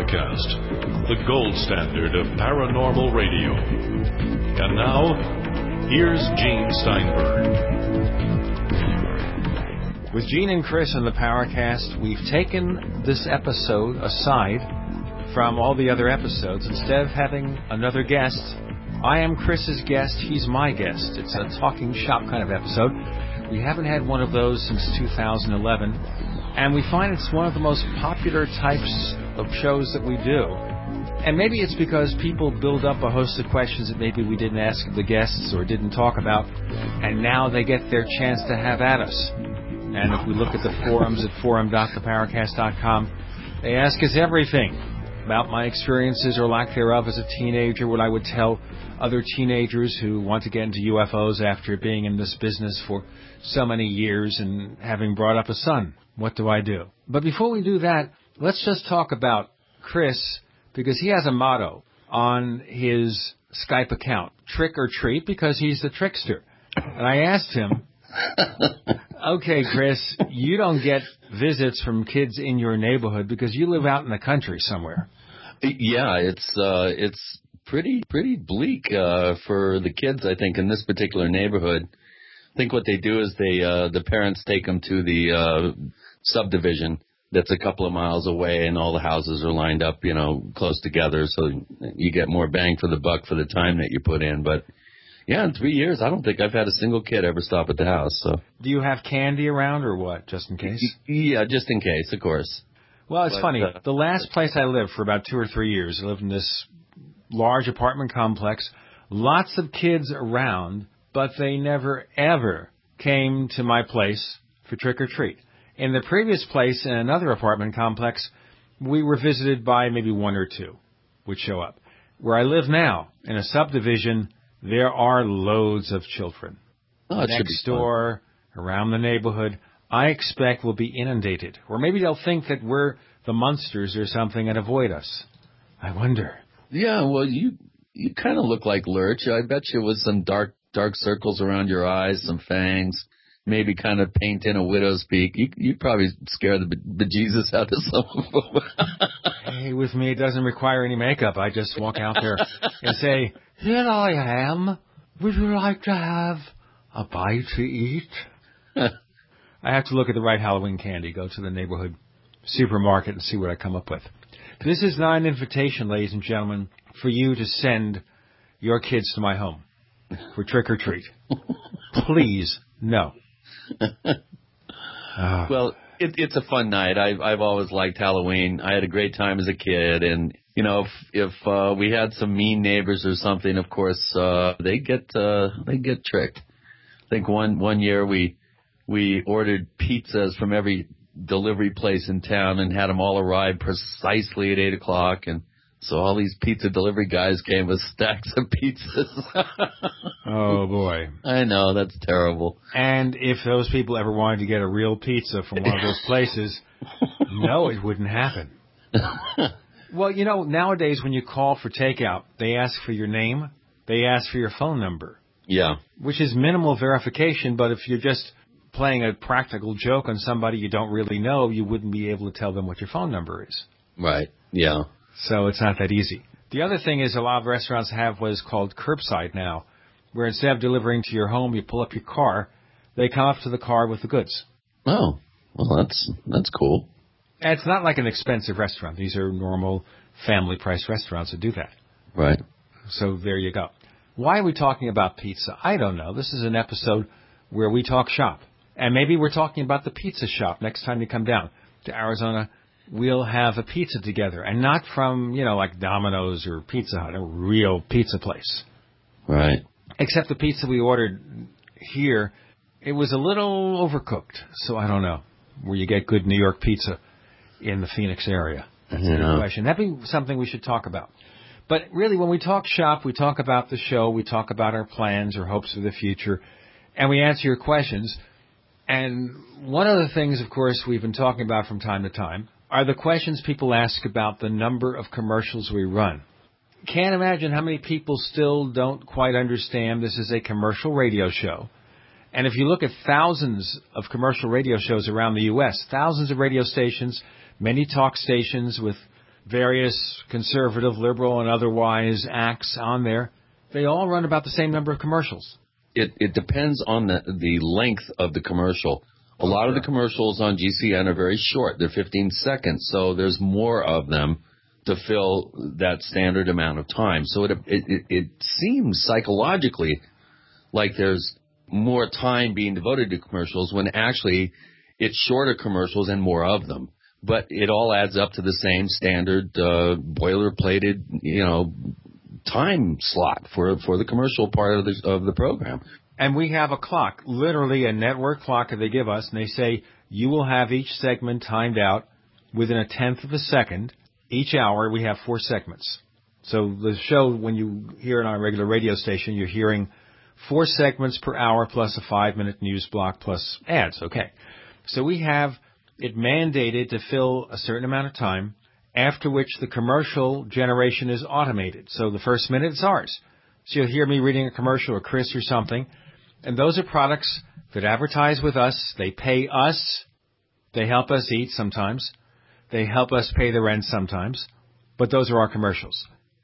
Paracast, the gold standard of paranormal radio. And now, here's Gene Steinberg. With Gene and Chris on the Paracast, we've taken this episode aside from all the other episodes. Instead of having another guest, I am Chris's guest, he's my guest. It's a talking shop kind of episode. We haven't had one of those since 2011, and we find it's one of the most popular types of shows that we do. And maybe it's because people build up a host of questions that maybe we didn't ask the guests or didn't talk about, and now they get their chance to have at us. And if we look at the forums at forum.theparacast.com, they ask us everything about my experiences or lack thereof as a teenager, what I would tell other teenagers who want to get into UFOs after being in this business for so many years and having brought up a son. What do I do? But before we do that, let's just talk about Chris, because he has a motto on his Skype account, trick or treat, because he's the trickster. And I asked him, okay, Chris, you don't get visits from kids in your neighborhood because you live out in the country somewhere. Yeah, it's pretty bleak for the kids, I think, in this particular neighborhood. I think what they do is the parents take them to the subdivision that's a couple of miles away, and all the houses are lined up, close together, so you get more bang for the buck for the time that you put in. But yeah, in 3 years, I don't think I've had a single kid ever stop at the house. So, do you have candy around or what, just in case? Yeah, just in case, of course. Well, it's funny. The last place I lived for about 2 or 3 years, I lived in this large apartment complex, lots of kids around, but they never, ever came to my place for trick-or-treat. In the previous place, in another apartment complex, we were visited by maybe 1 or 2 would show up. Where I live now, in a subdivision, there are loads of children. Oh, it should be next door, around the neighborhood. I expect we'll be inundated. Or maybe they'll think that we're the monsters or something and avoid us. I wonder. Yeah, well, you kind of look like Lurch. I bet you with some dark circles around your eyes, some fangs, maybe kind of paint in a widow's peak. You probably scare the bejesus out of some of them. Hey, with me, it doesn't require any makeup. I just walk out there and say, here I am. Would you like to have a bite to eat? I have to look at the right Halloween candy, go to the neighborhood supermarket and see what I come up with. This is not an invitation, ladies and gentlemen, for you to send your kids to my home for trick-or-treat. Please, no. Well, it's a fun night. I've always liked Halloween. I had a great time as a kid, and if we had some mean neighbors or something, of course they get tricked. I think one year we ordered pizzas from every delivery place in town and had them all arrive precisely at 8 o'clock, and so all these pizza delivery guys came with stacks of pizzas. Oh, boy. I know, that's terrible. And if those people ever wanted to get a real pizza from one of those places, no, it wouldn't happen. Well, nowadays when you call for takeout, they ask for your name, they ask for your phone number. Yeah. Which is minimal verification, but if you're just playing a practical joke on somebody you don't really know, you wouldn't be able to tell them what your phone number is. Right, yeah. So it's not that easy. The other thing is a lot of restaurants have what is called curbside now, where instead of delivering to your home, you pull up your car, they come up to the car with the goods. Oh, well, that's cool. And it's not like an expensive restaurant. These are normal family-priced restaurants that do that. Right. So there you go. Why are we talking about pizza? I don't know. This is an episode where we talk shop. And maybe we're talking about the pizza shop next time you come down to Arizona. We'll have a pizza together, and not from, like Domino's or Pizza Hut, a real pizza place. Right. Except the pizza we ordered here, it was a little overcooked, so I don't know where you get good New York pizza in the Phoenix area. That's a good question. That'd be something we should talk about. But really, when we talk shop, we talk about the show, we talk about our plans or hopes for the future, and we answer your questions. And one of the things, of course, we've been talking about from time to time are the questions people ask about the number of commercials we run. Can't imagine how many people still don't quite understand this is a commercial radio show. And if you look at thousands of commercial radio shows around the U.S., thousands of radio stations, many talk stations with various conservative, liberal, and otherwise acts on there, they all run about the same number of commercials. It depends on the length of the commercial. A lot of the commercials on GCN are very short. They're 15 seconds, so there's more of them to fill that standard amount of time. So it seems psychologically like there's more time being devoted to commercials when actually it's shorter commercials and more of them. But it all adds up to the same standard boilerplated, time slot for the commercial part of the program. And we have a clock, literally a network clock that they give us, and they say you will have each segment timed out within a tenth of a second. Each hour we have 4 segments. So the show, when you hear it on a regular radio station, you're hearing 4 segments per hour plus a 5-minute news block plus ads. Okay. So we have it mandated to fill a certain amount of time, after which the commercial generation is automated. So the first minute is ours. So you'll hear me reading a commercial or Chris or something, and those are products that advertise with us. They pay us. They help us eat sometimes. They help us pay the rent sometimes. But those are our commercials.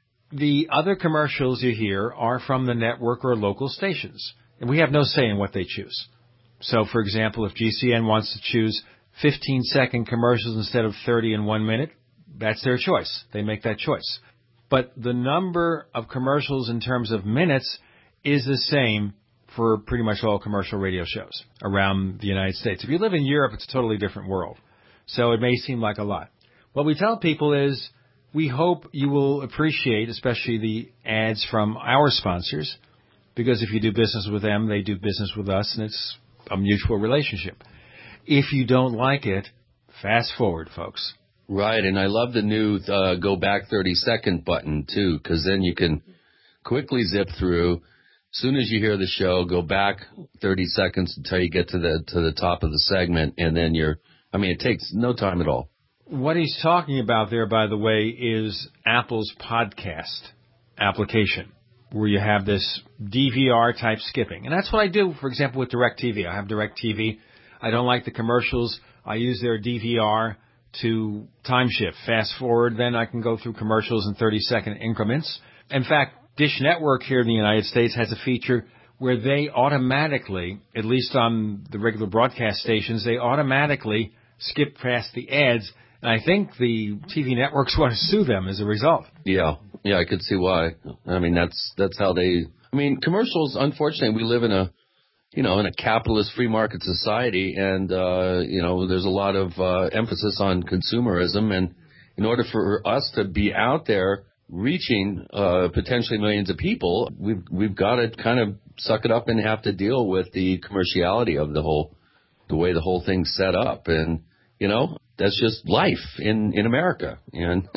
The other commercials you hear are from the network or local stations, and we have no say in what they choose. So, for example, if GCN wants to choose 15-second commercials instead of 30 in 1 minute, that's their choice. They make that choice. But the number of commercials in terms of minutes is the same for pretty much all commercial radio shows around the United States. If you live in Europe, it's a totally different world. So it may seem like a lot. What we tell people is we hope you will appreciate, especially the ads from our sponsors, because if you do business with them, they do business with us, and it's a mutual relationship. If you don't like it, fast forward, folks. Right, and I love the new go back 30-second button, too, because then you can quickly zip through. As soon as you hear the show, go back 30 seconds until you get to the top of the segment, and then it takes no time at all. What he's talking about there, by the way, is Apple's podcast application, where you have this DVR-type skipping. And that's what I do, for example, with DirecTV. I have DirecTV. I don't like the commercials. I use their DVR to time shift. Fast forward, then I can go through commercials in 30-second increments. In fact, Dish Network here in the United States has a feature where they automatically, at least on the regular broadcast stations, they automatically skip past the ads. And I think the TV networks want to sue them as a result. Yeah, I could see why. I mean, that's how they. I mean, commercials. Unfortunately, we live in a capitalist free market society, and there's a lot of emphasis on consumerism. And in order for us to be out there reaching potentially millions of people, we've got to kind of suck it up and have to deal with the commerciality of the way the whole thing's set up. And that's just life in America. And,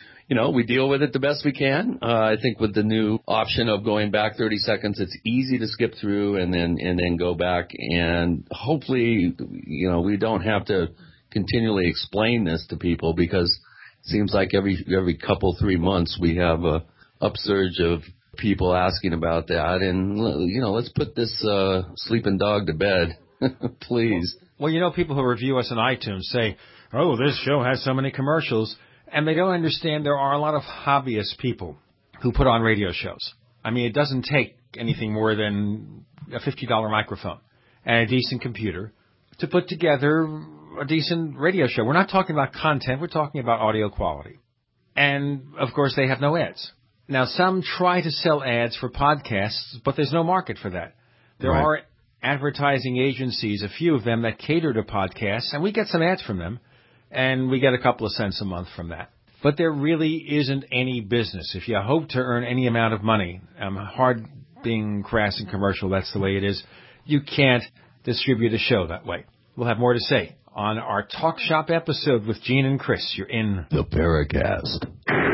we deal with it the best we can. I think with the new option of going back 30 seconds, it's easy to skip through and then go back. And hopefully, we don't have to continually explain this to people, because it seems like every couple, 3 months we have a upsurge of people asking about that. And, let's put this sleeping dog to bed, please. Well, people who review us on iTunes say, oh, this show has so many commercials. And they don't understand there are a lot of hobbyist people who put on radio shows. I mean, it doesn't take anything more than a $50 microphone and a decent computer to put together a decent radio show. We're not talking about content. We're talking about audio quality. And, of course, they have no ads. Now, some try to sell ads for podcasts, but there's no market for that. There are advertising agencies, a few of them, that cater to podcasts, and we get some ads from them. And we get a couple of cents a month from that. But there really isn't any business. If you hope to earn any amount of money, hard being crass and commercial, that's the way it is, you can't distribute a show that way. We'll have more to say on our Talk Shop episode with Gene and Chris. You're in the Paracast.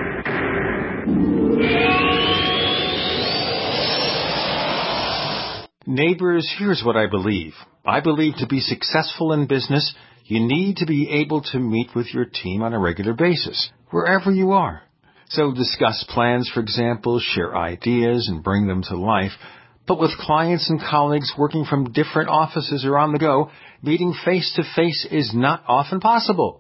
Neighbors, here's what I believe. I believe to be successful in business, you need to be able to meet with your team on a regular basis, wherever you are. So discuss plans, for example, share ideas, and bring them to life. But with clients and colleagues working from different offices or on the go, meeting face-to-face is not often possible.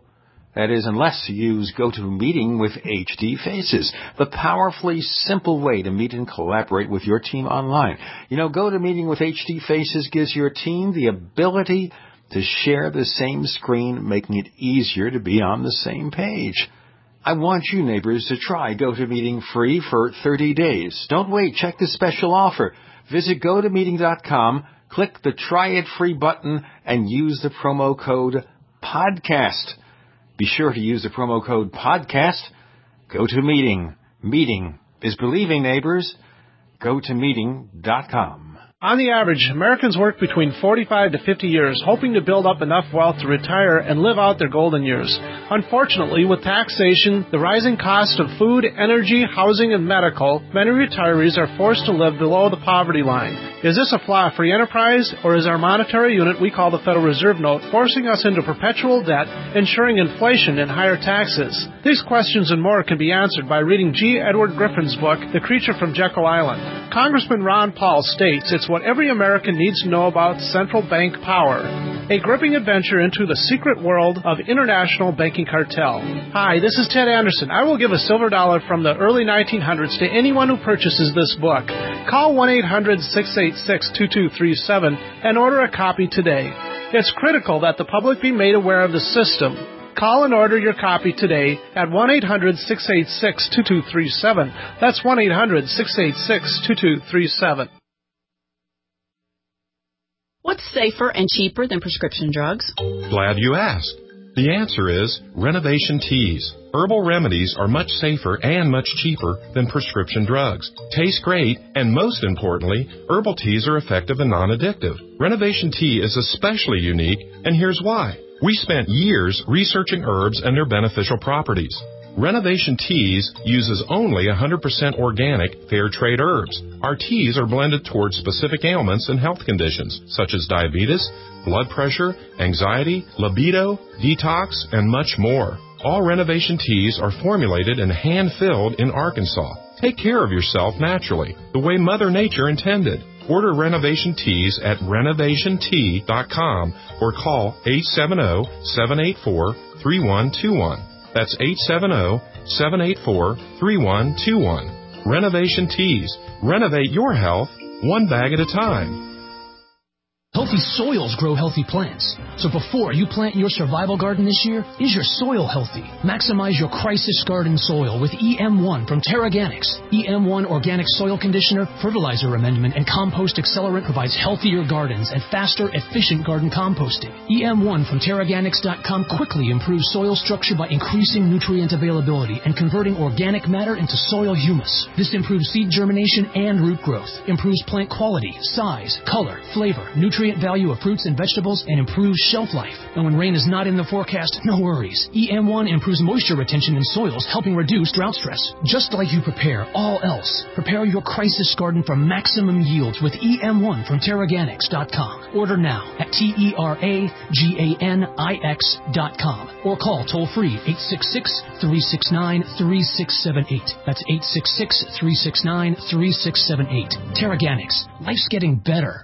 That is, unless you use GoToMeeting with HD Faces, the powerfully simple way to meet and collaborate with your team online. You know, GoToMeeting with HD Faces gives your team the ability to share the same screen, making it easier to be on the same page. I want you, neighbors, to try GoToMeeting free for 30 days. Don't wait. Check this special offer. Visit GoToMeeting.com, click the Try It Free button, and use the promo code PODCAST. Be sure to use the promo code PODCAST. GoToMeeting. Meeting is believing, neighbors. GoToMeeting.com. On the average, Americans work between 45 to 50 years, hoping to build up enough wealth to retire and live out their golden years. Unfortunately, with taxation, the rising cost of food, energy, housing, and medical, many retirees are forced to live below the poverty line. Is this a flaw free enterprise, or is our monetary unit we call the Federal Reserve Note forcing us into perpetual debt, ensuring inflation and higher taxes? These questions and more can be answered by reading G. Edward Griffin's book, The Creature from Jekyll Island. Congressman Ron Paul states it's what every American needs to know about central bank power. A gripping adventure into the secret world of international banking cartel. Hi, this is Ted Anderson. I will give a silver dollar from the early 1900s to anyone who purchases this book. Call 1-800-686-2237 and order a copy today. It's critical that the public be made aware of the system. Call and order your copy today at 1-800-686-2237. That's 1-800-686-2237. What's safer and cheaper than prescription drugs? Glad you asked. The answer is Renovation Teas. Herbal remedies are much safer and much cheaper than prescription drugs. Taste great, and most importantly, herbal teas are effective and non-addictive. Renovation Tea is especially unique, and here's why. We spent years researching herbs and their beneficial properties. Renovation Teas uses only 100% organic, fair trade herbs. Our teas are blended towards specific ailments and health conditions, such as diabetes, blood pressure, anxiety, libido, detox, and much more. All Renovation Teas are formulated and hand-filled in Arkansas. Take care of yourself naturally, the way Mother Nature intended. Order Renovation Teas at renovationtea.com or call 870-784-3121. That's 870-784-3121. Renovation Teas. Renovate your health one bag at a time. Healthy soils grow healthy plants. So before you plant your survival garden this year, is your soil healthy? Maximize your crisis garden soil with EM1 from Terraganics. EM1 Organic Soil Conditioner, Fertilizer Amendment, and Compost Accelerant provides healthier gardens and faster, efficient garden composting. EM1 from Terraganics.com quickly improves soil structure by increasing nutrient availability and converting organic matter into soil humus. This improves seed germination and root growth, improves plant quality, size, color, flavor, nutrient value of fruits and vegetables, and improves shelf life. And when rain is not in the forecast, no worries. EM1 improves moisture retention in soils, helping reduce drought stress. Just like you prepare all else, prepare your crisis garden for maximum yields with EM1 from Terraganics.com. Order now at TERAGANIX.com or call toll-free 866-369-3678. That's 866-369-3678. Terraganics. Life's getting better.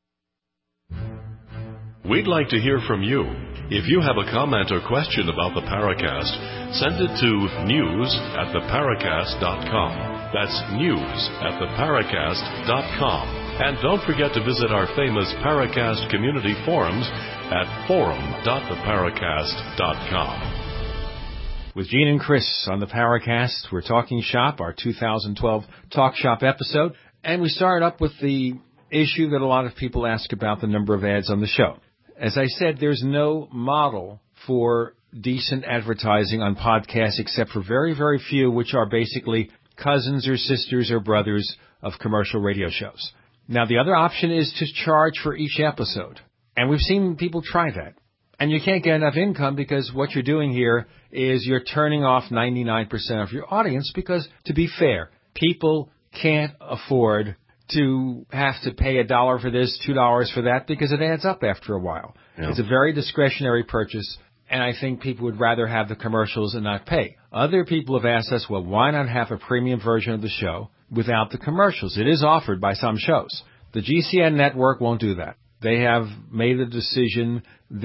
We'd like to hear from you. If you have a comment or question about the Paracast, send it to news@theparacast.com. That's news@theparacast.com. And don't forget to visit our famous Paracast community forums at forum.theparacast.com. With Gene and Chris on the Paracast, we're talking shop, our 2012 Talk Shop episode. And we started up with the issue that a lot of people ask about, the number of ads on the show. As I said, there's no model for decent advertising on podcasts except for very, very few, which are basically cousins or sisters or brothers of commercial radio shows. Now, the other option is to charge for each episode. And we've seen people try that. And you can't get enough income because what you're doing here is you're turning off 99% of your audience because, to be fair, people can't afford to have to pay $1 for this, $2 for that, because it adds up after a while. Yeah. It's a very discretionary purchase, and I think people would rather have the commercials and not pay. Other people have asked us, well, why not have a premium version of the show without the commercials? It is offered by some shows. The GCN network won't do that. They have made a decision that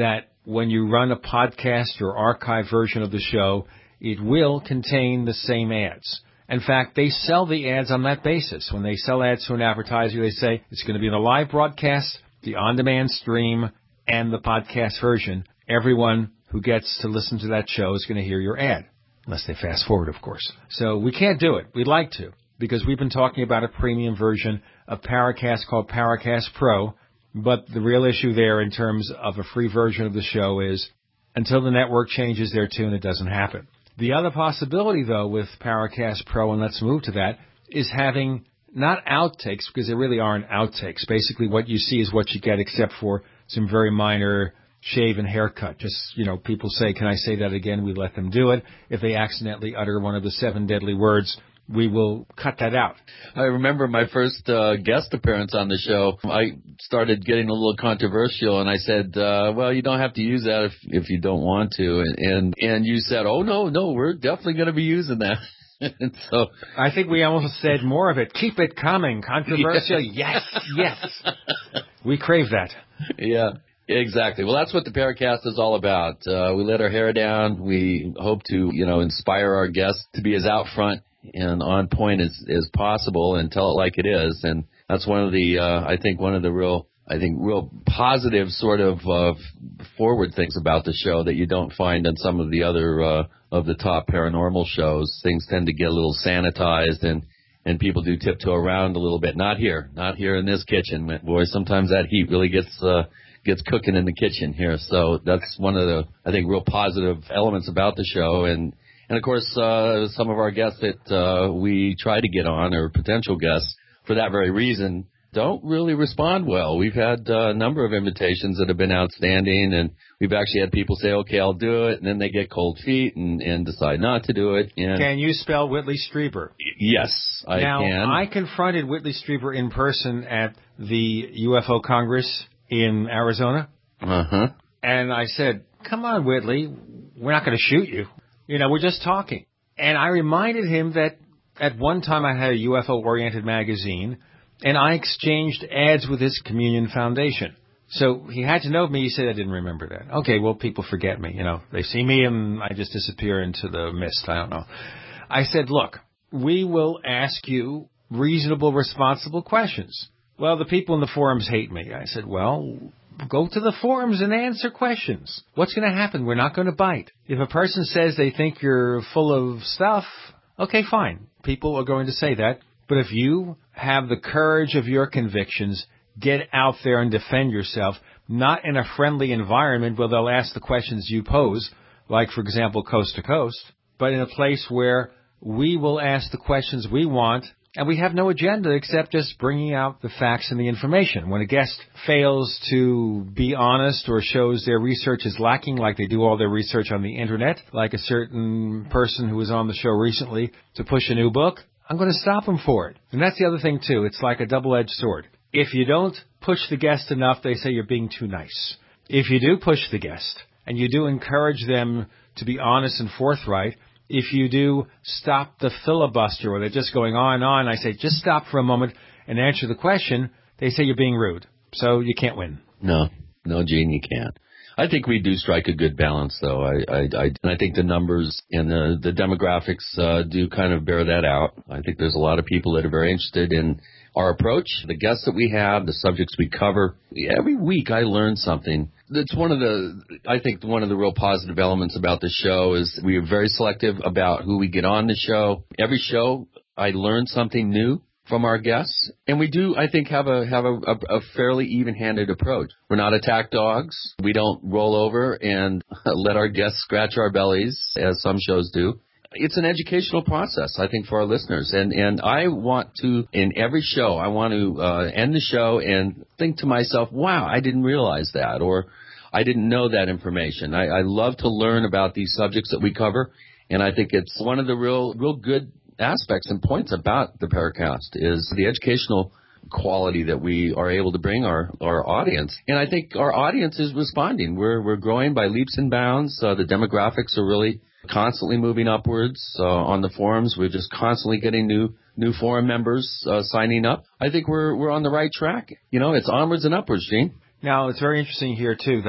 when you run a podcast or archive version of the show, it will contain the same ads. In fact, they sell the ads on that basis. When they sell ads to an advertiser, they say it's going to be in the live broadcast, the on-demand stream, and the podcast version. Everyone who gets to listen to that show is going to hear your ad, unless they fast forward, of course. So we can't do it. We'd like to, because we've been talking about a premium version of Paracast called Paracast Pro. But the real issue there in terms of a free version of the show is until the network changes their tune, it doesn't happen. The other possibility, though, with Paracast Pro, and let's move to that, is having not outtakes, because there really aren't outtakes. Basically, what you see is what you get, except for some very minor shave and haircut. Just, people say, can I say that again? We let them do it. If they accidentally utter one of the 7 deadly words, we will cut that out. I remember my first guest appearance on the show. I started getting a little controversial, and I said, well, you don't have to use that if you don't want to. And you said, oh, no, we're definitely going to be using that. And so I think we almost said more of it. Keep it coming. Controversial. Yes. We crave that. Yeah. Exactly. Well, that's what the Paracast is all about. We let our hair down. We hope to, inspire our guests to be as out front and on point as possible and tell it like it is. And that's one of the real positive sort of forward things about the show that you don't find in some of the other of the top paranormal shows. Things tend to get a little sanitized and people do tiptoe around a little bit. Not here in this kitchen. Boy, sometimes that heat really gets cooking in the kitchen here. So that's one of the, I think, real positive elements about the show. And of course, some of our guests that we try to get on, or potential guests, for that very reason, don't really respond well. We've had a number of invitations that have been outstanding, and we've actually had people say, okay, I'll do it, and then they get cold feet and decide not to do it. And can you spell Whitley Strieber? Yes, I can. Now, I confronted Whitley Strieber in person at the UFO Congress in Arizona. Uh-huh. And I said, come on, Whitley, we're not going to shoot you. We're just talking. And I reminded him that at one time I had a UFO-oriented magazine, and I exchanged ads with his Communion Foundation. So he had to know me. He said, I didn't remember that. Okay, well, people forget me. They see me and I just disappear into the mist. I don't know. I said, look, we will ask you reasonable, responsible questions. Well, the people in the forums hate me. I said, well, go to the forums and answer questions. What's going to happen? We're not going to bite. If a person says they think you're full of stuff, okay, fine. People are going to say that. But if you have the courage of your convictions, get out there and defend yourself, not in a friendly environment where they'll ask the questions you pose, like, for example, Coast to Coast, but in a place where we will ask the questions we want, and we have no agenda except just bringing out the facts and the information. When a guest fails to be honest or shows their research is lacking, like they do all their research on the Internet, like a certain person who was on the show recently to push a new book, I'm going to stop them for it. And that's the other thing, too. It's like a double-edged sword. If you don't push the guest enough, they say you're being too nice. If you do push the guest, and you do encourage them to be honest and forthright, if you do stop the filibuster where they're just going on and on, I say just stop for a moment and answer the question, they say you're being rude. So you can't win. No, Gene, you can't. I think we do strike a good balance, though. And I think the numbers and the demographics do kind of bear that out. I think there's a lot of people that are very interested in our approach, the guests that we have, the subjects we cover. Every week I learn something. That's one of the real positive elements about the show is we are very selective about who we get on the show. Every show I learn something new from our guests, and we do, I think, have a fairly even-handed approach. We're not attack dogs. We don't roll over and let our guests scratch our bellies, as some shows do. It's an educational process, I think, for our listeners. And I want to, in every show, I want to end the show and think to myself, wow, I didn't realize that, or I didn't know that information. I love to learn about these subjects that we cover, and I think it's one of the real good aspects and points about the Paracast is the educational quality that we are able to bring our audience. And I think our audience is responding. We're growing by leaps and bounds. The demographics are really constantly moving upwards. On the forums, we're just constantly getting new forum members signing up. I think we're on the right track. It's onwards and upwards, Gene. Now, it's very interesting here, too, that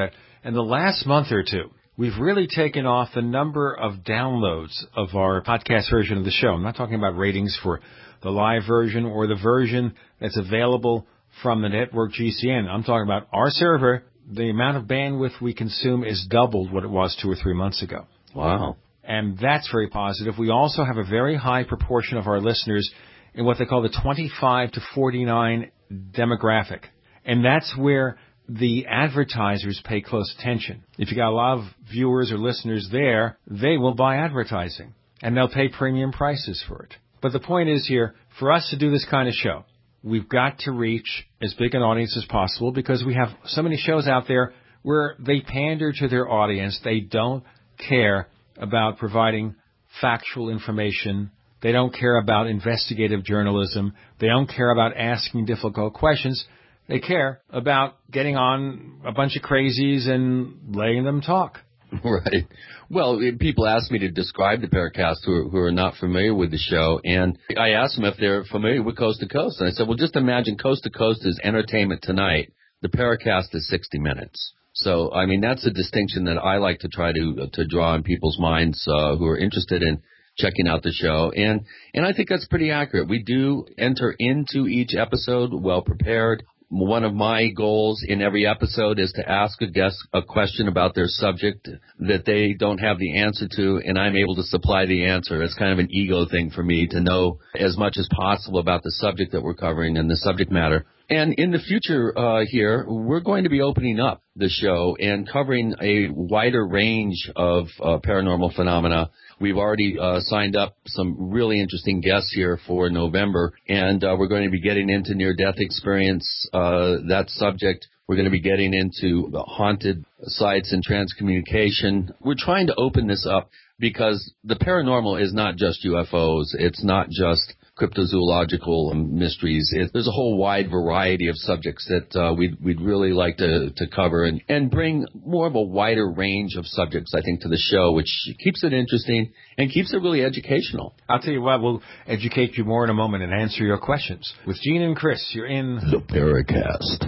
In the last month or two, we've really taken off the number of downloads of our podcast version of the show. I'm not talking about ratings for the live version or the version that's available from the network GCN. I'm talking about our server. The amount of bandwidth we consume is doubled what it was 2 or 3 months ago. Wow. And that's very positive. We also have a very high proportion of our listeners in what they call the 25 to 49 demographic. And that's where the advertisers pay close attention. If you got a lot of viewers or listeners there, they will buy advertising, and they'll pay premium prices for it. But the point is here, for us to do this kind of show, we've got to reach as big an audience as possible because we have so many shows out there where they pander to their audience. They don't care about providing factual information. They don't care about investigative journalism. They don't care about asking difficult questions. They care about getting on a bunch of crazies and letting them talk. Right. Well, people ask me to describe the Paracast who are not familiar with the show, and I asked them if they're familiar with Coast to Coast. And I said, well, just imagine Coast to Coast is Entertainment Tonight. The Paracast is 60 Minutes. So, I mean, that's a distinction that I like to try to draw in people's minds who are interested in checking out the show. And I think that's pretty accurate. We do enter into each episode well prepared. One of my goals in every episode is to ask a guest a question about their subject that they don't have the answer to, and I'm able to supply the answer. It's kind of an ego thing for me to know as much as possible about the subject that we're covering and the subject matter. And in the future here, we're going to be opening up the show and covering a wider range of paranormal phenomena. We've already signed up some really interesting guests here for November, and we're going to be getting into near-death experience, that subject. We're going to be getting into haunted sites and transcommunication. We're trying to open this up because the paranormal is not just UFOs. It's not just cryptozoological mysteries. There's a whole wide variety of subjects that we'd really like to cover and bring more of a wider range of subjects, I think, to the show, which keeps it interesting and keeps it really educational. I'll tell you what, we'll educate you more in a moment and answer your questions. With Gene and Chris, you're in the Paracast.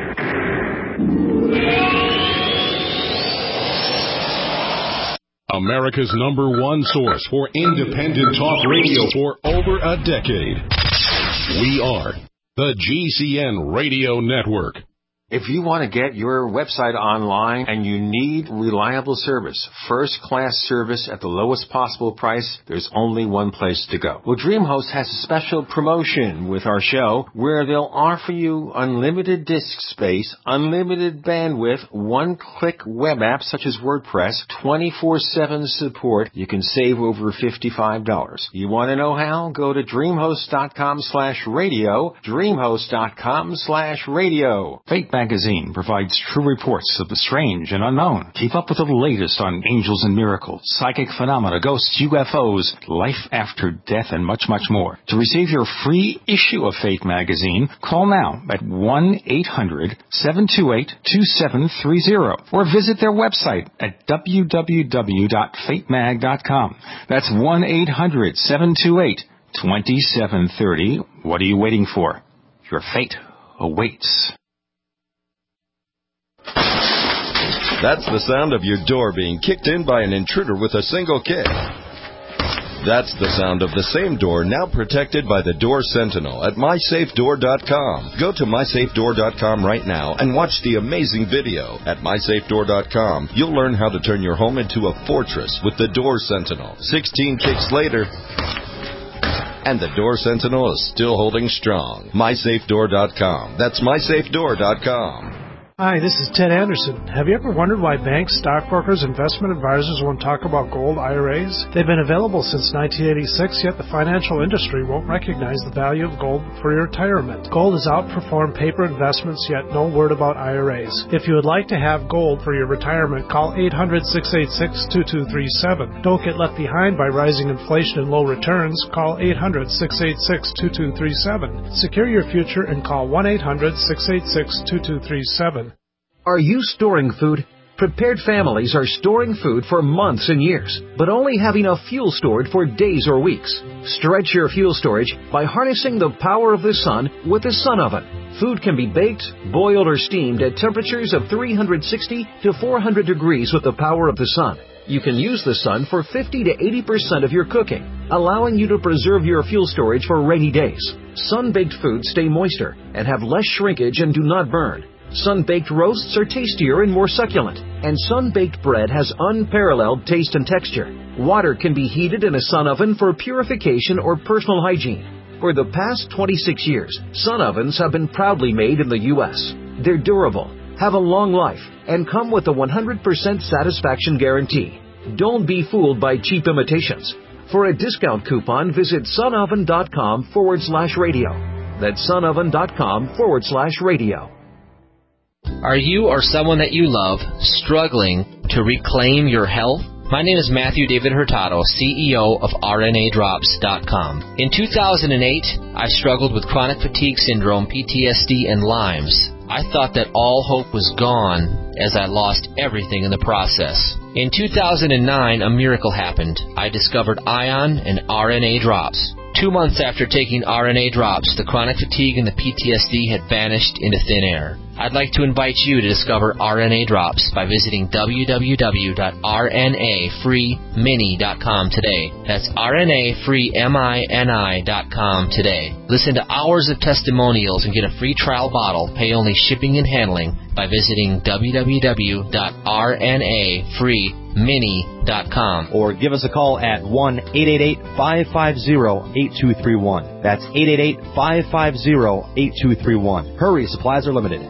America's #1 source for independent talk radio for over a decade. We are the GCN Radio Network. If you want to get your website online and you need reliable service, first-class service at the lowest possible price, there's only one place to go. Well, DreamHost has a special promotion with our show where they'll offer you unlimited disk space, unlimited bandwidth, one-click web apps such as WordPress, 24/7 support. You can save over $55. You want to know how? Go to dreamhost.com/radio, dreamhost.com/radio. Fate Magazine provides true reports of the strange and unknown. Keep up with the latest on angels and miracles, psychic phenomena, ghosts, UFOs, life after death, and much, much more. To receive your free issue of Fate Magazine, call now at 1-800-728-2730 or visit their website at www.fatemag.com. That's 1-800-728-2730. What are you waiting for? Your fate awaits. That's the sound of your door being kicked in by an intruder with a single kick. That's the sound of the same door now protected by the Door Sentinel at MySafeDoor.com. Go to MySafeDoor.com right now and watch the amazing video. At MySafeDoor.com, you'll learn how to turn your home into a fortress with the Door Sentinel. 16 kicks later, and the Door Sentinel is still holding strong. MySafeDoor.com. That's MySafeDoor.com. Hi, this is Ted Anderson. Have you ever wondered why banks, stockbrokers, investment advisors won't talk about gold IRAs? They've been available since 1986, yet the financial industry won't recognize the value of gold for your retirement. Gold has outperformed paper investments, yet no word about IRAs. If you would like to have gold for your retirement, call 800-686-2237. Don't get left behind by rising inflation and low returns. Call 800-686-2237. Secure your future and call 1-800-686-2237. Are you storing food? Prepared families are storing food for months and years, but only have enough fuel stored for days or weeks. Stretch your fuel storage by harnessing the power of the sun with a sun oven. Food can be baked, boiled, or steamed at temperatures of 360 to 400 degrees with the power of the sun. You can use the sun for 50 to 80% of your cooking, allowing you to preserve your fuel storage for rainy days. Sun-baked foods stay moister and have less shrinkage and do not burn. Sun-baked roasts are tastier and more succulent, and sun-baked bread has unparalleled taste and texture. Water can be heated in a sun oven for purification or personal hygiene. For the past 26 years, sun ovens have been proudly made in the U.S. They're durable, have a long life, and come with a 100% satisfaction guarantee. Don't be fooled by cheap imitations. For a discount coupon, visit sunoven.com/radio. That's sunoven.com/radio. Are you or someone that you love struggling to reclaim your health? My name is Matthew David Hurtado, CEO of RNADrops.com. In 2008, I struggled with chronic fatigue syndrome, PTSD, and Lyme's. I thought that all hope was gone as I lost everything in the process. In 2009, a miracle happened. I discovered ION and RNA Drops. 2 months after taking RNA Drops, the chronic fatigue and the PTSD had vanished into thin air. I'd like to invite you to discover RNA Drops by visiting www.rnafreemini.com today. That's rnafreemini.com today. Listen to hours of testimonials and get a free trial bottle. Pay only shipping and handling by visiting www.rnafreemini.com. Or give us a call at 1-888-550-8231. That's 888-550-8231. Hurry, supplies are limited.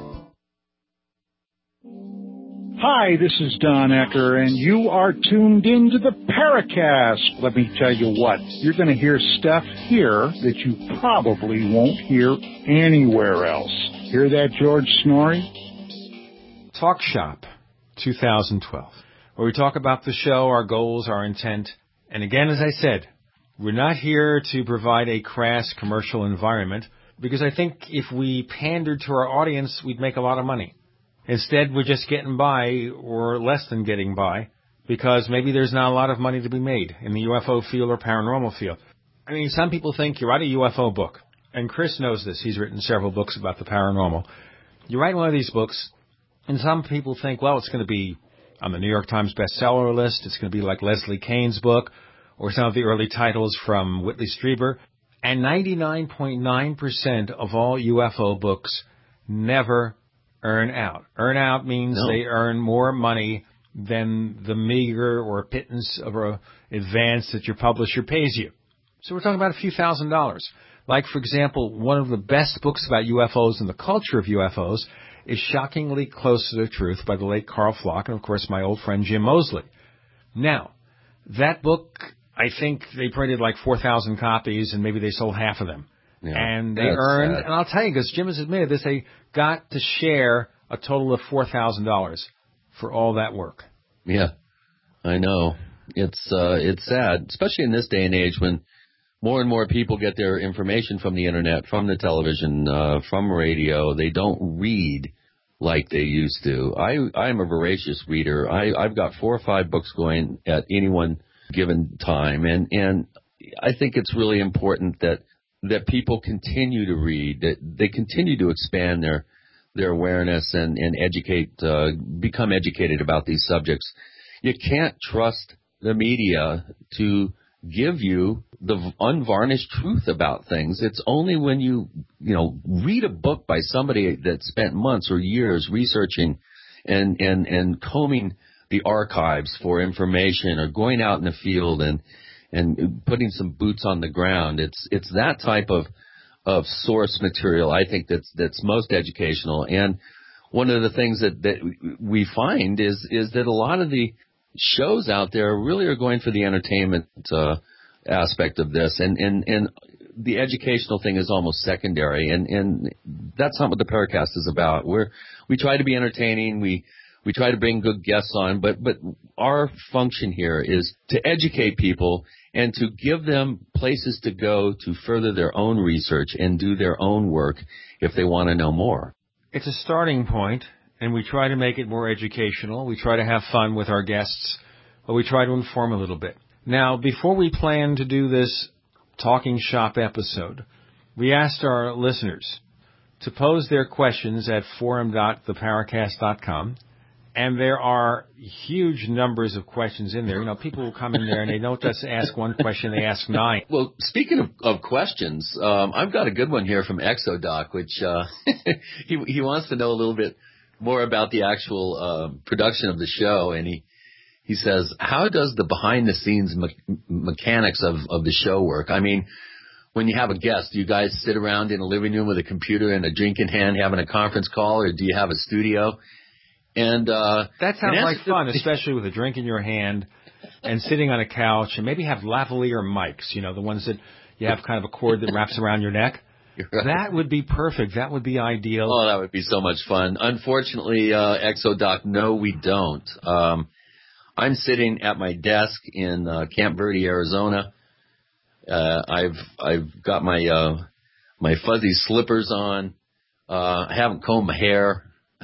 Hi, this is Don Ecker, and you are tuned into the Paracast. Let me tell you what, you're going to hear stuff here that you probably won't hear anywhere else. Hear that, George Snorri? Talk Shop 2012, where we talk about the show, our goals, our intent. And again, as I said, we're not here to provide a crass commercial environment, because I think if we pandered to our audience, we'd make a lot of money. Instead, we're just getting by, or less than getting by, because maybe there's not a lot of money to be made in the UFO field or paranormal field. I mean, some people think you write a UFO book, and Chris knows this. He's written several books about the paranormal. You write one of these books, and some people think, well, it's going to be on the New York Times bestseller list. It's going to be like Leslie Kean's book, or some of the early titles from Whitley Strieber. And 99.9% of all UFO books never earn out. Earn out means they earn more money than the meager or pittance of an advance that your publisher pays you. So we're talking about a few $1,000s. Like, for example, one of the best books about UFOs and the culture of UFOs is Shockingly Close to the Truth by the late Carl Flock and, of course, my old friend Jim Moseley. Now, that book, I think they printed like 4,000 copies, and maybe they sold half of them. Yeah, and they earned, and I'll tell you, because Jim has admitted this, they got to share a total of $4,000 for all that work. Yeah, I know. It's sad, especially in this day and age when more and more people get their information from the internet, from the television, from radio. They don't read like they used to. I'm a voracious reader. I've got 4 or 5 books going at any one given time, and I think it's really important that people continue to read, that they continue to expand their awareness and educate, become educated about these subjects. You can't trust the media to give you the unvarnished truth about things. It's only when you read a book by somebody that spent months or years researching and combing the archives for information, or going out in the field and putting some boots on the ground. It's that type of source material, I think, that's most educational. And one of the things that we find is that a lot of the shows out there really are going for the entertainment aspect of this, and the educational thing is almost secondary. And that's not what the Paracast is about. We try to be entertaining. We try to bring good guests on, but our function here is to educate people and to give them places to go to further their own research and do their own work if they want to know more. It's a starting point, and we try to make it more educational. We try to have fun with our guests, but we try to inform a little bit. Now, before we plan to do this Talking Shop episode, we asked our listeners to pose their questions at forum.theparacast.com, and there are huge numbers of questions in there. People will come in there and they don't just ask one question, they ask 9. Well, speaking of questions, I've got a good one here from Exodoc, which he wants to know a little bit more about the actual production of the show, and he says, how does the behind-the-scenes mechanics of the show work? I mean, when you have a guest, do you guys sit around in a living room with a computer and a drink in hand having a conference call, or do you have a studio? And that sounds like fun, especially with a drink in your hand and sitting on a couch, and maybe have lavalier mics, the ones that you have kind of a cord that wraps around your neck. Right. That would be perfect. That would be ideal. Oh, that would be so much fun. Unfortunately, Exodoc, no, we don't. I'm sitting at my desk in Camp Verde, Arizona. I've got my fuzzy slippers on. I haven't combed my hair.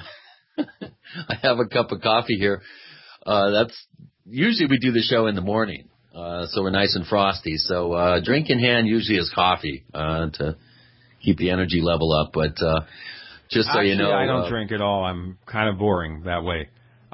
I have a cup of coffee here. Usually we do the show in the morning, so we're nice and frosty. So drink in hand usually is coffee to keep the energy level up. But just so you know, I don't drink at all. I'm kind of boring that way.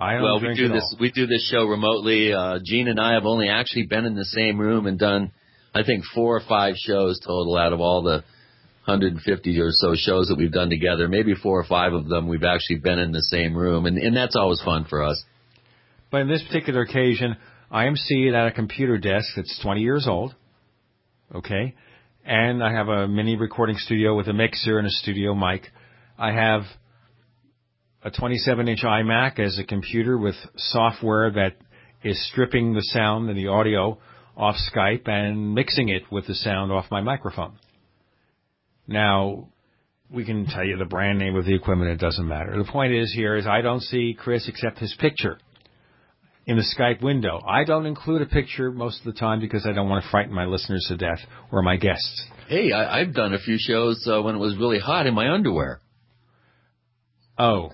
We do this show remotely. Gene and I have only actually been in the same room and done, I think, 4 or 5 shows total out of all the 150 or so shows that we've done together. Maybe 4 or 5 of them we've actually been in the same room, and that's always fun for us. But in this particular occasion, I am seated at a computer desk that's 20 years old, okay? And I have a mini recording studio with a mixer and a studio mic. I have a 27-inch iMac as a computer with software that is stripping the sound and the audio off Skype and mixing it with the sound off my microphone. Now, we can tell you the brand name of the equipment. It doesn't matter. The point is I don't see Chris except his picture in the Skype window. I don't include a picture most of the time because I don't want to frighten my listeners to death or my guests. Hey, I've done a few shows when it was really hot in my underwear. Oh.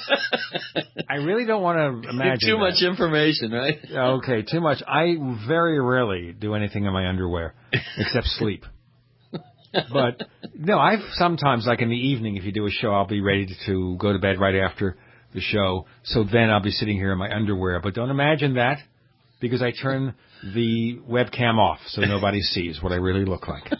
I really don't want to imagine too much information, right? Okay, too much. I very rarely do anything in my underwear except sleep. But, no, sometimes, like in the evening, if you do a show, I'll be ready to go to bed right after the show. So then I'll be sitting here in my underwear. But don't imagine that, because I turn the webcam off so nobody sees what I really look like.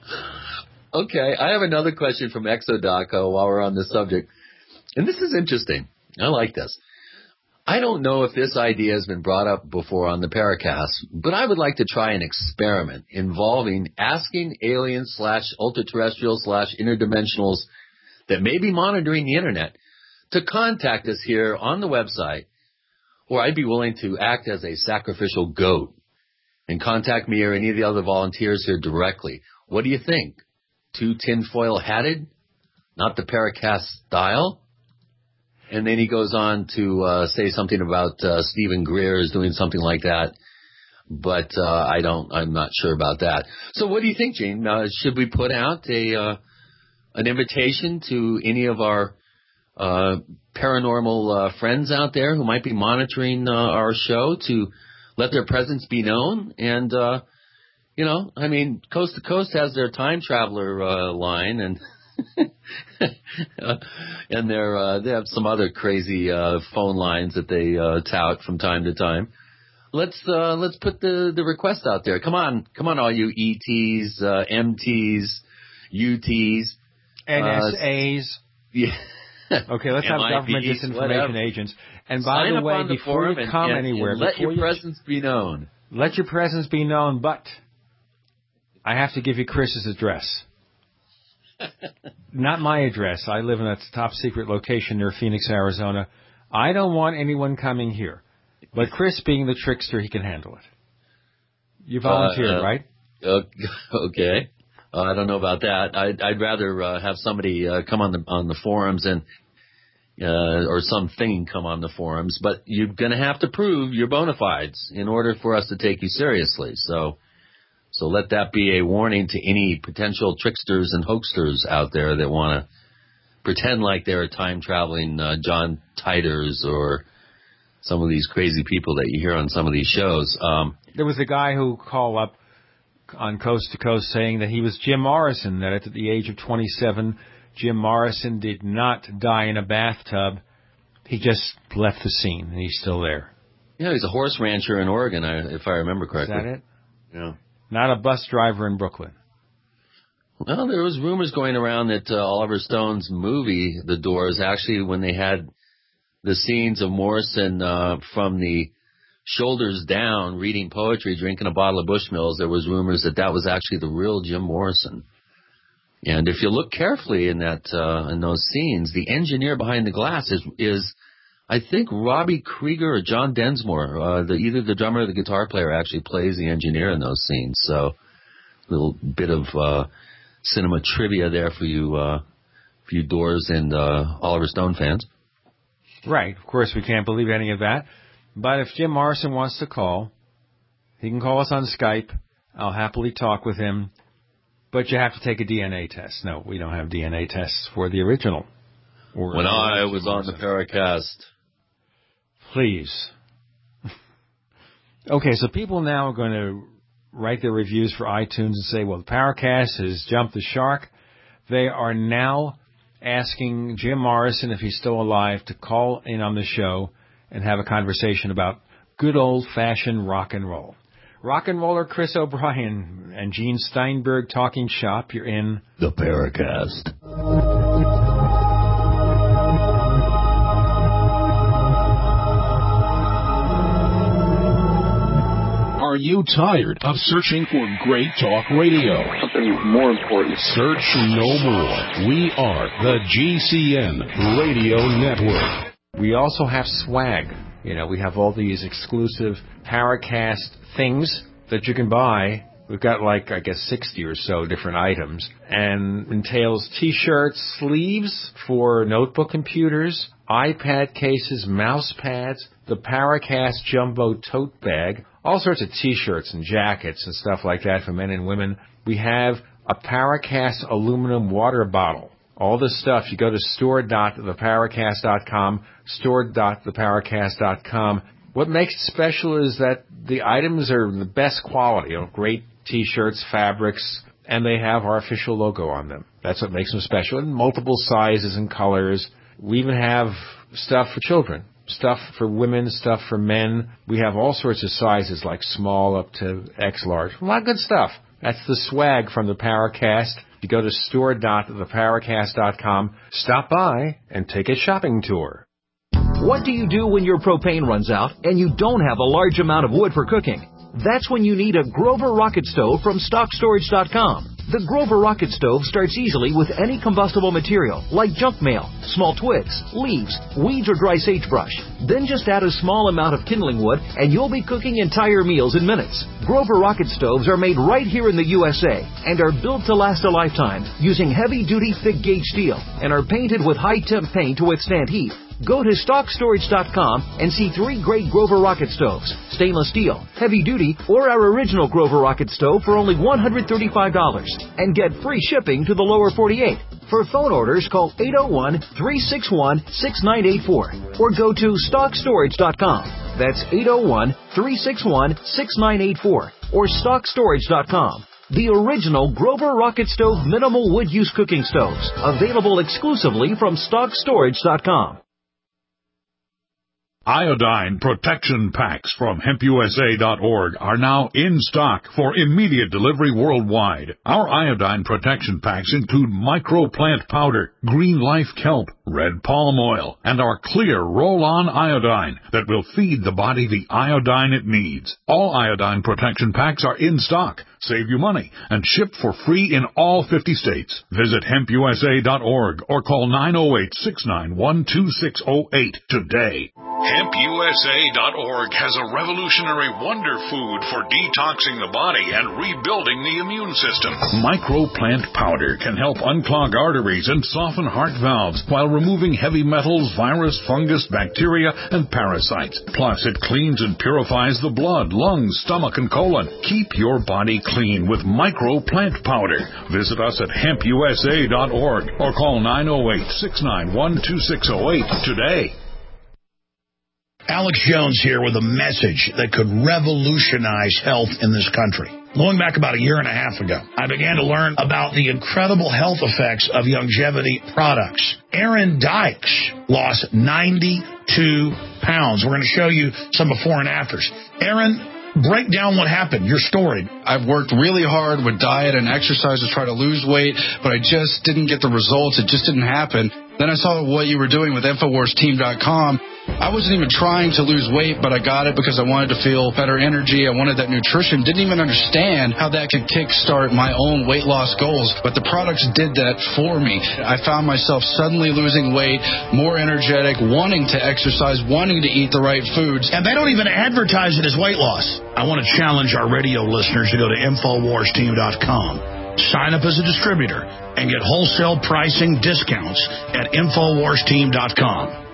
Okay, I have another question from Exodoc while we're on this subject. And this is interesting. I like this. I don't know if this idea has been brought up before on the Paracast, but I would like to try an experiment involving asking aliens / ultra-terrestrials / interdimensionals that may be monitoring the Internet to contact us here on the website, or I'd be willing to act as a sacrificial goat and contact me or any of the other volunteers here directly. What do you think? Too tinfoil-hatted? Not the Paracast style? And then he goes on to say something about Stephen Greer is doing something like that, but I'm not sure about that. So what do you think, Gene? Should we put out an invitation to any of our paranormal friends out there who might be monitoring our show to let their presence be known? And Coast to Coast has their time traveler line, and and they have some other crazy phone lines that they tout from time to time. Let's put the request out there. Come on, all you ETs, MTs, UTs, NSAs. Yeah. Okay, let's have government disinformation agents. And by the way, before you come anywhere, let your presence be known. Let your presence be known, but I have to give you Chris's address. Not my address. I live in a top-secret location near Phoenix, Arizona. I don't want anyone coming here. But Chris, being the trickster, he can handle it. You volunteered, right? Okay. I don't know about that. I'd rather have somebody come on the forums and or something come on the forums. But you're going to have to prove your bona fides in order for us to take you seriously. So let that be a warning to any potential tricksters and hoaxsters out there that want to pretend like they're time-traveling John Titers or some of these crazy people that you hear on some of these shows. There was a guy who called up on Coast to Coast saying that he was Jim Morrison, that at the age of 27, Jim Morrison did not die in a bathtub. He just left the scene, and he's still there. Yeah, he's a horse rancher in Oregon, if I remember correctly. Is that it? Yeah. Not a bus driver in Brooklyn. Well, there was rumors going around that Oliver Stone's movie, The Doors, actually, when they had the scenes of Morrison from the shoulders down, reading poetry, drinking a bottle of Bushmills, there was rumors that was actually the real Jim Morrison. And if you look carefully in those scenes, the engineer behind the glass is I think Robbie Krieger or John Densmore. Either the drummer or the guitar player actually plays the engineer in those scenes. So a little bit of cinema trivia there for you Doors and Oliver Stone fans. Right. Of course, we can't believe any of that. But if Jim Morrison wants to call, he can call us on Skype. I'll happily talk with him. But you have to take a DNA test. No, we don't have DNA tests for the original. When I was on the Paracast. Please. Okay, so people now are going to write their reviews for iTunes and say, well, the Paracast has jumped the shark. They are now asking Jim Morrison, if he's still alive, to call in on the show and have a conversation about good old-fashioned rock and roll. Rock and roller Chris O'Brien and Gene Steinberg talking shop. You're in the Paracast. Are you tired of searching for great talk radio? Something more important. Search no more. We are the GCN Radio Network. We also have swag. You know, we have all these exclusive Paracast things that you can buy. We've got 60 or so different items. And entails T-shirts, sleeves for notebook computers, iPad cases, mouse pads, the Paracast Jumbo tote bag, all sorts of T-shirts and jackets and stuff like that for men and women. We have a Paracast aluminum water bottle. All this stuff, you go to store.theparacast.com, store.theparacast.com. What makes it special is that the items are the best quality, great T-shirts, fabrics, and they have our official logo on them. That's what makes them special, in multiple sizes and colors. We even have stuff for children, stuff for women, stuff for men. We have all sorts of sizes, like small up to X large. A lot of good stuff. That's the swag from the Paracast. You go to store.theparacast.com, stop by, and take a shopping tour. What do you do when your propane runs out and you don't have a large amount of wood for cooking? That's when you need a Grover Rocket Stove from StockStorage.com. The Grover Rocket Stove starts easily with any combustible material, like junk mail, small twigs, leaves, weeds, or dry sagebrush. Then just add a small amount of kindling wood, and you'll be cooking entire meals in minutes. Grover Rocket Stoves are made right here in the USA and are built to last a lifetime using heavy-duty thick-gauge steel and are painted with high-temp paint to withstand heat. Go to StockStorage.com and see 3 great Grover Rocket Stoves, stainless steel, heavy-duty, or our original Grover Rocket Stove for only $135, and get free shipping to the lower 48. For phone orders, call 801-361-6984 or go to StockStorage.com. That's 801-361-6984 or StockStorage.com. The original Grover Rocket Stove minimal wood use cooking stoves, available exclusively from StockStorage.com. Iodine protection packs from HempUSA.org are now in stock for immediate delivery worldwide. Our iodine protection packs include microplant powder, green life kelp, red palm oil, and our clear roll-on iodine that will feed the body the iodine it needs. All iodine protection packs are in stock, save you money, and shipped for free in all 50 states. Visit HempUSA.org or call 908-691-2608 today. HempUSA.org has a revolutionary wonder food for detoxing the body and rebuilding the immune system. Microplant powder can help unclog arteries and soften heart valves while removing heavy metals, virus, fungus, bacteria, and parasites. Plus, it cleans and purifies the blood, lungs, stomach, and colon. Keep your body clean with Microplant powder. Visit us at HempUSA.org or call 908-691-2608 today. Alex Jones here with a message that could revolutionize health in this country. Going back about a year and a half ago, I began to learn about the incredible health effects of longevity products. Aaron Dykes lost 92 pounds. We're going to show you some before and afters. Aaron, break down what happened, your story. I've worked really hard with diet and exercise to try to lose weight, but I just didn't get the results. It just didn't happen. Then I saw what you were doing with InfoWarsTeam.com. I wasn't even trying to lose weight, but I got it because I wanted to feel better energy. I wanted that nutrition. Didn't even understand how that could kickstart my own weight loss goals, but the products did that for me. I found myself suddenly losing weight, more energetic, wanting to exercise, wanting to eat the right foods. And they don't even advertise it as weight loss. I want to challenge our radio listeners to go to InfoWarsTeam.com. Sign up as a distributor and get wholesale pricing discounts at InfoWarsTeam.com.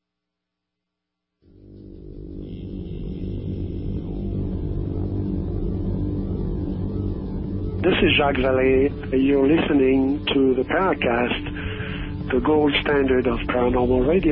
This is Jacques Vallée. You're listening to the Paracast, the gold standard of paranormal radio.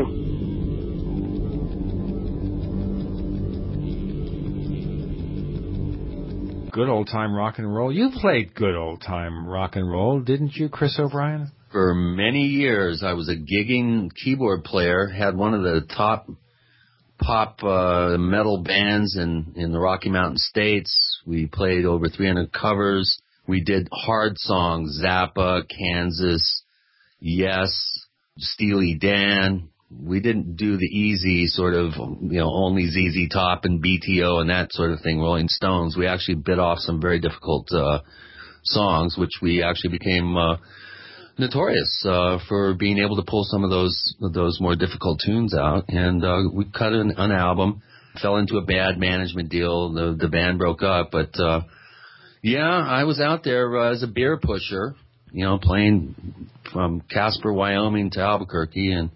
Good old-time rock and roll. You played good old-time rock and roll, didn't you, Chris O'Brien? For many years, I was a gigging keyboard player, had one of the top pop metal bands in the Rocky Mountain States. We played over 300 covers. We did hard songs, Zappa, Kansas, Yes, Steely Dan. We didn't do the easy sort of, only ZZ Top and BTO and that sort of thing, Rolling Stones. We actually bit off some very difficult songs, which we actually became notorious for being able to pull some of those more difficult tunes out. And we cut an album, fell into a bad management deal. The band broke up, but yeah, I was out there as a beer pusher, playing from Casper, Wyoming to Albuquerque, and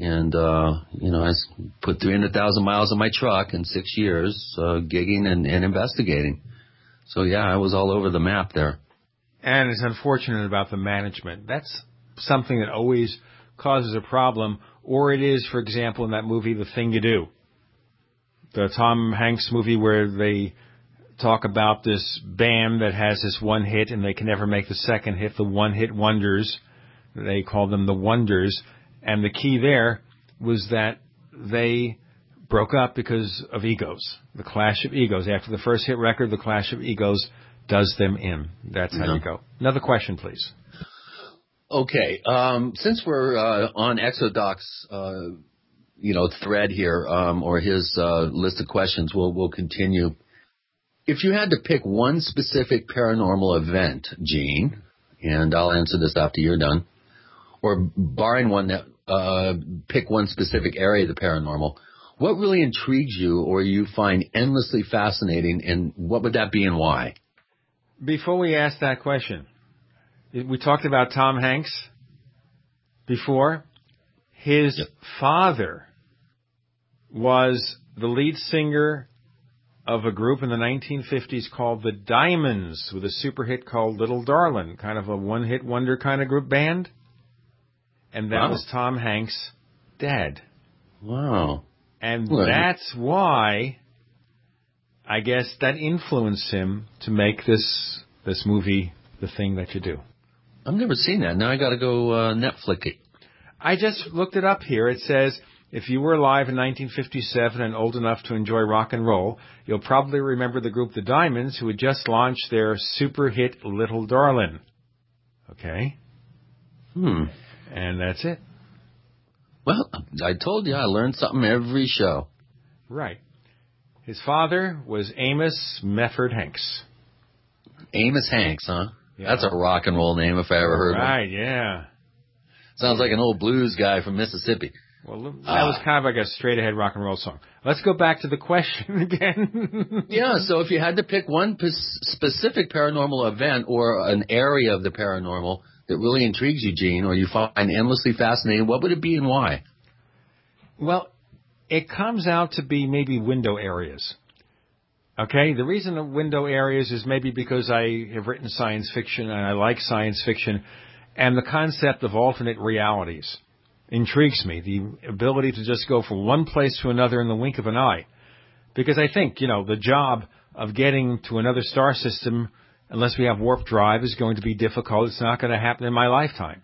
I put 300,000 miles on my truck in 6 years, gigging and investigating. So yeah, I was all over the map there. And it's unfortunate about the management. That's something that always causes a problem, or it is, for example, in that movie, The Thing You Do, the Tom Hanks movie where they talk about this band that has this one hit and they can never make the second hit, the one-hit wonders. They call them the Wonders. And the key there was that they broke up because of egos, the clash of egos. After the first hit record, the clash of egos does them in. That's how you go. Another question, please. Okay. Since we're on Exodoc's thread here, or his list of questions, we'll continue. If you had to pick one specific paranormal event, Gene, and I'll answer this after you're done, or barring one that pick one specific area of the paranormal, what really intrigues you or you find endlessly fascinating, and what would that be and why? Before we ask that question, we talked about Tom Hanks before. His father was the lead singer of a group in the 1950s called the Diamonds, with a super hit called Little Darlin', kind of a one-hit wonder kind of group band. And that was Tom Hanks' dad. Wow. And that's why, I guess, that influenced him to make this movie, The Thing That You Do. I've never seen that. Now I got to go Netflix it. I just looked it up here. It says, if you were alive in 1957 and old enough to enjoy rock and roll, you'll probably remember the group The Diamonds, who had just launched their super hit Little Darlin'. Okay? And that's it. Well, I told you, I learned something every show. Right. His father was Amos Mefford Hanks. Amos Hanks, huh? Yeah. That's a rock and roll name if I ever heard one. Right, yeah. Sounds like an old blues guy from Mississippi. Well, that was kind of like a straight-ahead rock and roll song. Let's go back to the question again. Yeah, so if you had to pick one specific paranormal event or an area of the paranormal that really intrigues you, Gene, or you find endlessly fascinating, what would it be and why? Well, it comes out to be maybe window areas. Okay? The reason the window areas is maybe because I have written science fiction and I like science fiction, and the concept of alternate realities intrigues me. The ability to just go from one place to another in the wink of an eye. Because I think, the job of getting to another star system, unless we have warp drive, is going to be difficult. It's not going to happen in my lifetime.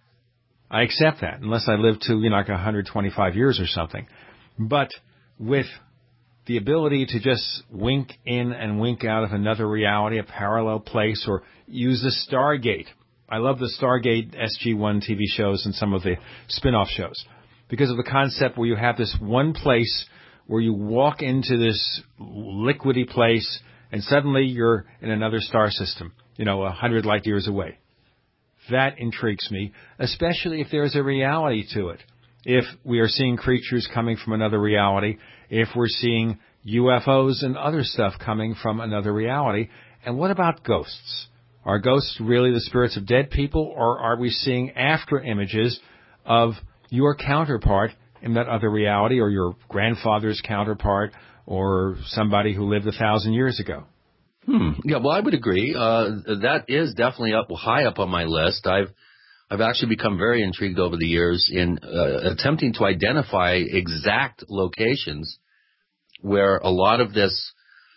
I accept that, unless I live to, like 125 years or something. But with the ability to just wink in and wink out of another reality, a parallel place, or use the Stargate. I love the Stargate SG-1 TV shows and some of the spin-off shows because of the concept where you have this one place where you walk into this liquidy place and suddenly you're in another star system, 100 light years away. That intrigues me, especially if there's a reality to it. If we are seeing creatures coming from another reality, if we're seeing UFOs and other stuff coming from another reality. And what about ghosts? Are ghosts really the spirits of dead people, or are we seeing after images of your counterpart in that other reality, or your grandfather's counterpart, or somebody who lived 1,000 years ago? Yeah, well, I would agree. That is definitely high up on my list. I've actually become very intrigued over the years in attempting to identify exact locations where a lot of this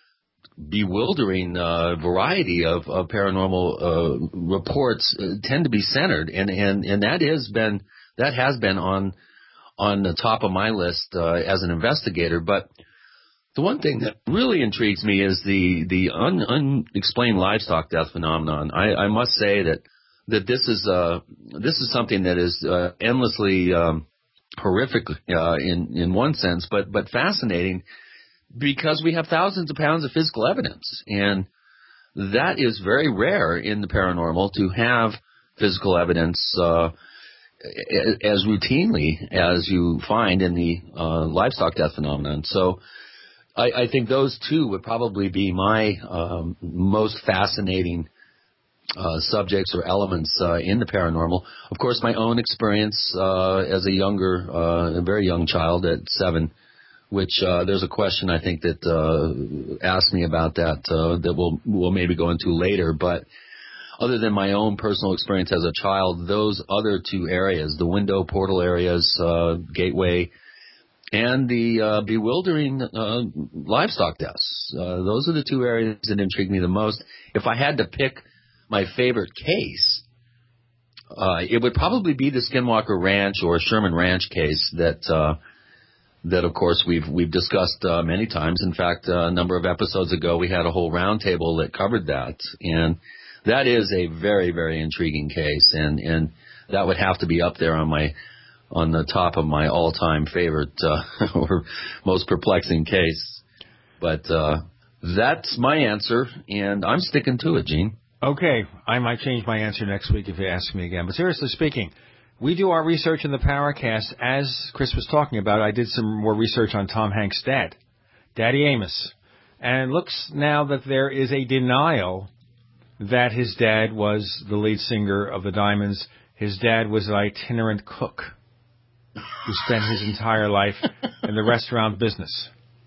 bewildering variety of paranormal reports tend to be centered, and that has been on the top of my list as an investigator. But the one thing that really intrigues me is the unexplained livestock death phenomenon. I must say that this is something that is endlessly horrific in one sense, but fascinating. Because we have thousands of pounds of physical evidence, and that is very rare in the paranormal to have physical evidence as routinely as you find in the livestock death phenomenon. So I think those two would probably be my most fascinating subjects or elements in the paranormal. Of course, my own experience as a very young child at 7, which there's a question I think that asked me about that we'll maybe go into later. But other than my own personal experience as a child, those other two areas, the window portal areas, gateway, and the bewildering livestock deaths, those are the two areas that intrigue me the most. If I had to pick my favorite case, it would probably be the Skinwalker Ranch or Sherman Ranch case that of course we've discussed many times. In fact, a number of episodes ago we had a whole roundtable that covered that, and that is a very, very intriguing case, and that would have to be up there on the top of my all-time favorite or most perplexing case. But that's my answer, and I'm sticking to it, Gene. Okay, I might change my answer next week if you ask me again. But seriously speaking, we do our research in the Paracast. As Chris was talking about, I did some more research on Tom Hanks' dad, Daddy Amos. And it looks now that there is a denial that his dad was the lead singer of the Diamonds. His dad was an itinerant cook who spent his entire life in the restaurant business.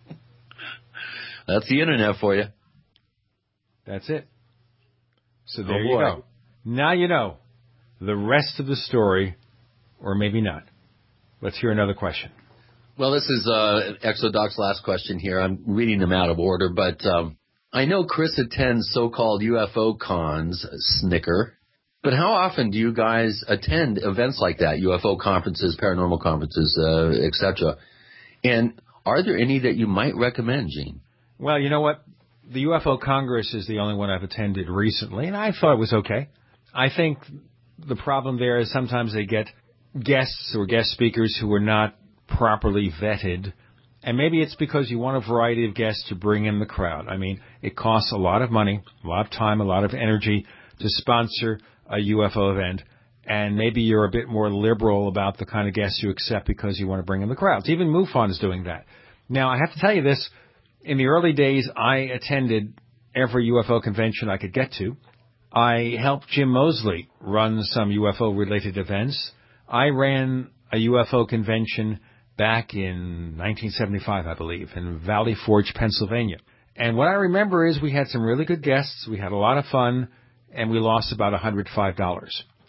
That's the internet for you. That's it. So there you go. Now you know the rest of the story, or maybe not. Let's hear another question. Well, this is Exodoc's last question here. I'm reading them out of order, but I know Chris attends so-called UFO cons, snicker. But how often do you guys attend events like that, UFO conferences, paranormal conferences, etc.? And are there any that you might recommend, Gene? Well, you know what? The UFO Congress is the only one I've attended recently, and I thought it was okay. I think the problem there is sometimes they get guests or guest speakers who are not properly vetted, and maybe it's because you want a variety of guests to bring in the crowd. I mean, it costs a lot of money, a lot of time, a lot of energy to sponsor a UFO event, And maybe you're a bit more liberal about the kind of guests you accept because you want to bring in the crowds. Even MUFON is doing that. Now, I have to tell you this. In the early days, I attended every UFO convention I could get to. I helped Jim Moseley run some UFO-related events. I ran a UFO convention back in 1975, I believe, in Valley Forge, Pennsylvania. And what I remember is we had some really good guests, we had a lot of fun, and we lost about $105.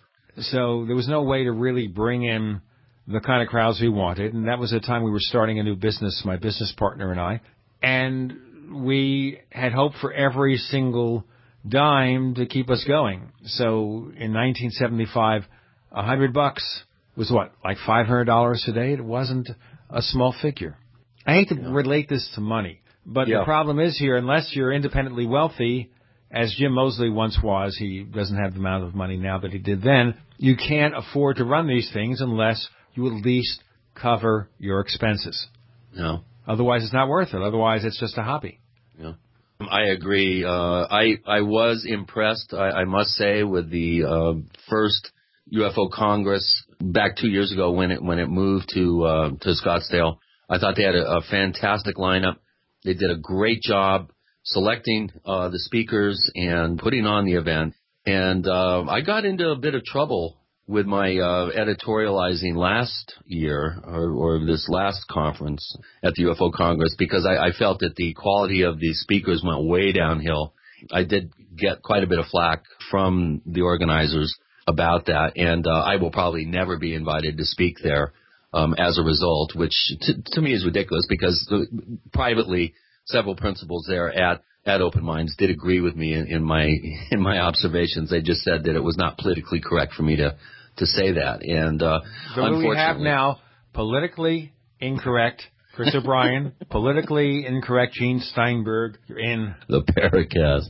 So there was no way to really bring in the kind of crowds we wanted, and that was the time we were starting a new business, my business partner and I. And we had hoped for every single dime to keep us going. So in 1975, $100 was what, like $500 today? It wasn't a small figure. I hate to relate this to money, but the problem is here, unless you're independently wealthy, as Jim Moseley once was, he doesn't have the amount of money now that he did then, you can't afford to run these things unless you at least cover your expenses. No. Otherwise, it's not worth it. Otherwise, it's just a hobby. Yeah. I agree. I was impressed, I must say, with the first UFO Congress back 2 years ago when it moved to Scottsdale. I thought they had a fantastic lineup. They did a great job selecting the speakers and putting on the event. And I got into a bit of trouble with my editorializing last year or this last conference at the UFO Congress because I felt that the quality of the speakers went way downhill. I did get quite a bit of flack from the organizers about that, and I will probably never be invited to speak there as a result, which to me is ridiculous because privately several principals there at Open Minds did agree with me in my observations. They just said that it was not politically correct for me to say that. And unfortunately, we have now politically incorrect Chris O'Brien, politically incorrect Gene Steinberg. You're in the Paracast.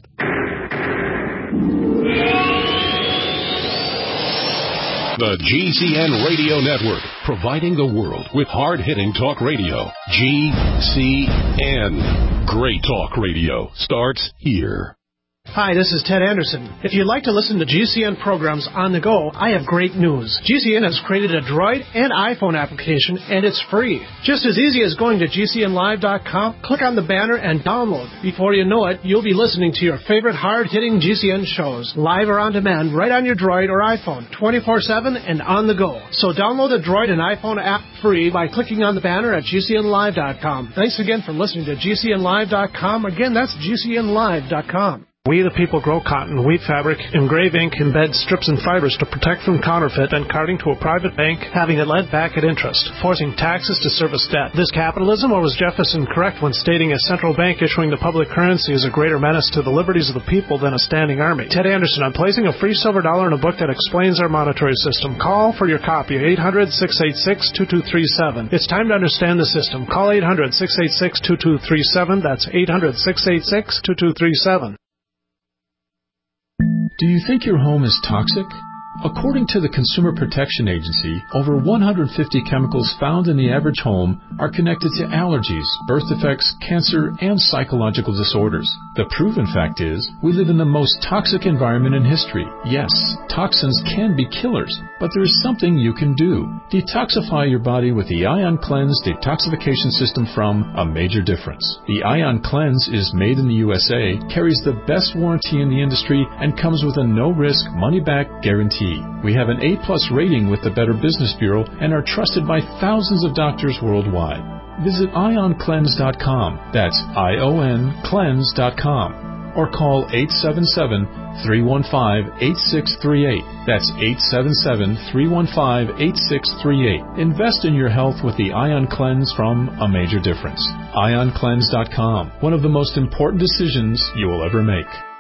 The GCN Radio Network, providing the world with hard-hitting talk radio. GCN. Great talk radio starts here. Hi, this is Ted Anderson. If you'd like to listen to GCN programs on the go, I have great news. GCN has created a Droid and iPhone application, and it's free. Just as easy as going to GCNlive.com, click on the banner, and download. Before you know it, you'll be listening to your favorite hard-hitting GCN shows, live or on demand, right on your Droid or iPhone, 24/7 and on the go. So download the Droid and iPhone app free by clicking on the banner at GCNlive.com. Thanks again for listening to GCNlive.com. Again, that's GCNlive.com. We the people grow cotton, wheat fabric, engrave ink, embed strips and fibers to protect from counterfeit and carting to a private bank, having it lent back at interest, forcing taxes to service debt. This capitalism, or was Jefferson correct when stating a central bank issuing the public currency is a greater menace to the liberties of the people than a standing army? Ted Anderson, I'm placing a free silver dollar in a book that explains our monetary system. Call for your copy, 800-686-2237. It's time to understand the system. Call 800-686-2237. That's 800-686-2237. Do you think your home is toxic? According to the Consumer Protection Agency, over 150 chemicals found in the average home are connected to allergies, birth defects, cancer, and psychological disorders. The proven fact is, we live in the most toxic environment in history. Yes, toxins can be killers, but there is something you can do. Detoxify your body with the Ion Cleanse detoxification system from A Major Difference. The Ion Cleanse is made in the USA, carries the best warranty in the industry, and comes with a no-risk, money-back guarantee. We have an A+ rating with the Better Business Bureau and are trusted by thousands of doctors worldwide. Visit IonCleanse.com. That's IONCleanse.com. Or call 877-315-8638. That's 877-315-8638. Invest in your health with the Ion Cleanse from A Major Difference. IonCleanse.com. One of the most important decisions you will ever make.